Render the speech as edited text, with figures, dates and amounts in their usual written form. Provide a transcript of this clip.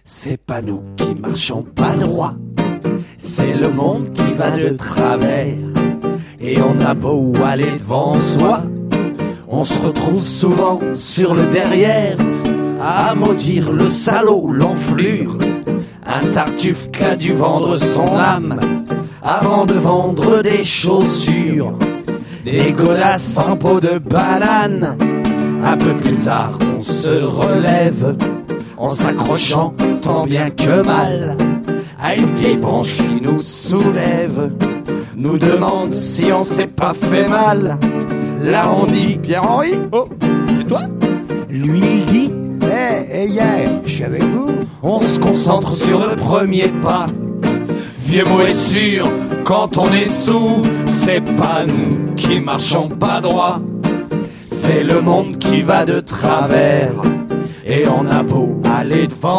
C'est pas nous qui marchons pas droit, c'est le monde qui va de travers. Et on a beau aller devant soi, on se retrouve souvent sur le derrière, à maudire le salaud, l'enflure, un tartuffe qui a dû vendre son âme avant de vendre des chaussures, des godasses en peau de banane. Un peu plus tard on se relève en s'accrochant tant bien que mal à une vieille branche qui nous soulève, nous demande si on s'est pas fait mal. Là on dit Pierre-Henri, Oh, c'est toi? lui il dit hier, je suis avec vous. on se concentre sur le premier pas. Vieux mot est sûr, quand on est sous, c'est pas nous qui marchons pas droit, c'est le monde qui va de travers. Et on a beau aller devant